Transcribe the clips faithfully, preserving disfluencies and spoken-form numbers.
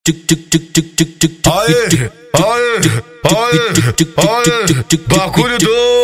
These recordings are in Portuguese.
Aê, aê, aê, aê, bagulho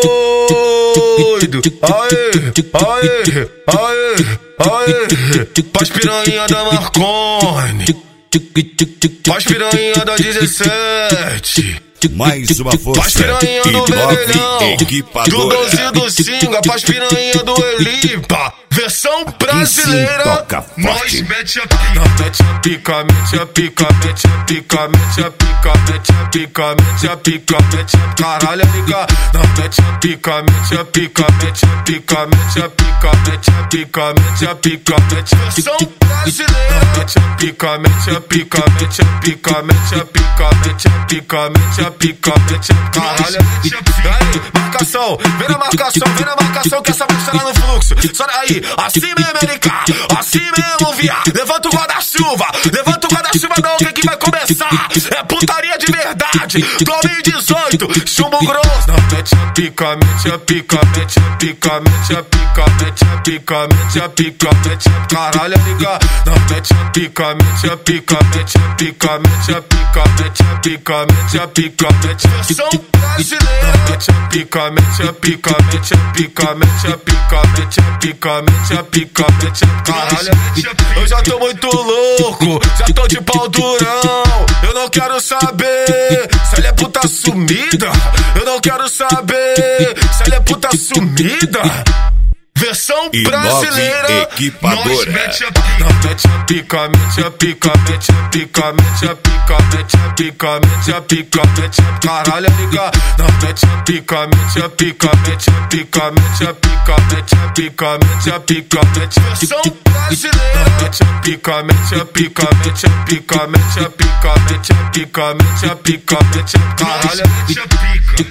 doido. Aê, aê, aê, aê, pras piranha da Marconi, pras piranha da dezessete. Mais uma força e nove equipadora. Do doze do Singa, pras piranha do Elipa. Versão brasileira, nós mete a pica, mete a pica, mete a pica, mete a pica, mete a pica, mete a pica, mete a pica, mete a caralho, liga. Mete a pica, mete a pica, mete a pica, mete a pica, mete a pica, mete a pica, mete a versão brasileira. Mete a pica, mete a pica, mete a pica, mete a pica, mete a pica, mete a pica, mete a caralho. Aí, marcação, vem na marcação, vem na marcação que essa bicha lá no fluxo. Só aí. Assim mesmo, L K, assim mesmo, viado. Levanta o guarda-chuva, levanta o guarda-chuva não, que que vai começar? É putaria de verdade, dois mil e dezoito, chumbo grosso. Mete a pica, mete a pica, mete a pica, mete a pica, mete a pica, mete a pica, mete a caralho, liga. Mete a pica, mete a pica, mete a pica, mete a pica, mete a pica, mete a pica, mete a versão brasileira. Mete a pica, mete a pica, mete a pica, mete a pica, mete a pica, mete a pica, mete a caralho. Eu já tô muito louco, já tô de pau durão. Eu não quero saber se ela é puta sumida. Eu não quero saber se ela é puta sumida. Versão brasileira, equipadora. Mete a pica, mete a pica, mete a pica, mete a pica, mete a pica, mete a pica, mete a pica, mete a caralho, liga. Mete a pica, mete a pica, mete a pica, mete a pica, mete a pica, mete a pica, mete a versão brasileira. Mete a pica, mete a pica, mete a pica, mete a pica, mete a pica, mete a pica, mete a caralho, mete a pica.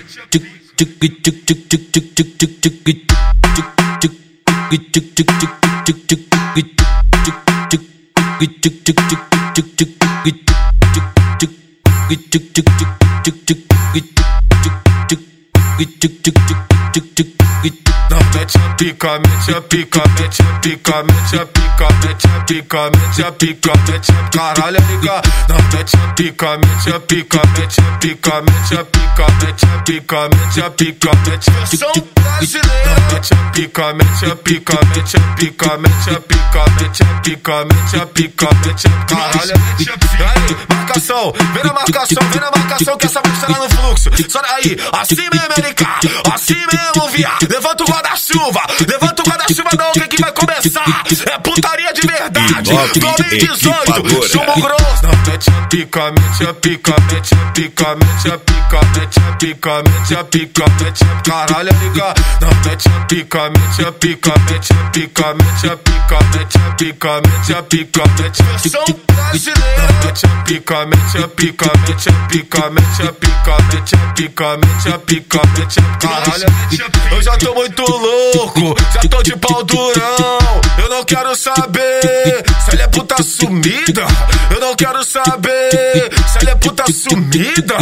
Mete a pica, mete a pica, mete a pica, mete a pica, mete a pica, mete a pica, mete a caralho, liga. Mete a pica, mete a pica, mete a pica, mete a pica, mete a pica, mete a pica, mete a versão brasileira. Mete a pica, mete a pica, mete a pica, mete a pica, mete a pica, mete a pica, mete a caralho. Aí, marcação, vem na marcação, vem na marcação que essa bicha lá no fluxo. Só aí, assim mesmo, L K, assim mesmo, viado. Levanta o guarda-chuva, levanta o guarda-chuva não, que que vai começar? É putaria de verdade, dois mil e dezoito, chumbo grosso. Mete a pica, mete a pica, mete a pica, mete a pica, mete a pica, mete a pica, mete a caralho, liga. Mete a pica, mete a pica, mete a pica, mete a pica, mete a pica, mete a pica, mete a versão brasileira. Mete a pica, mete a pica, mete a pica, mete a pica, mete a pica, mete a pica, mete a caralho. Eu já tô muito louco, já tô de pau durão. Eu não quero saber se ela é puta sumida. Eu não quero saber se ela é puta sumida.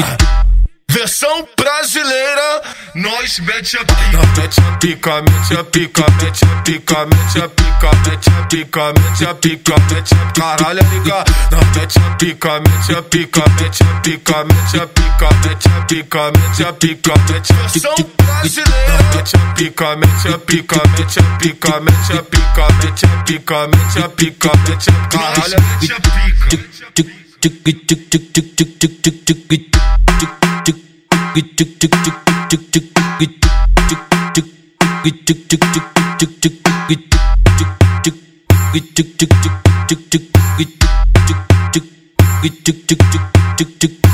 Versão brasileira, nós mete a pica, mete a pica, mete a pica, mete a pica, mete a pica, mete a pica, mete a pica, mete a caralho, liga. Mete a pica, mete a pica, mete a pica, mete a pica, mete a pica, mete a pica, mete a versão brasileira. Mete a pica, mete a pica, mete a pica, mete a pica, mete a pica, mete a pica, mete a caralho, mete a pica. Tick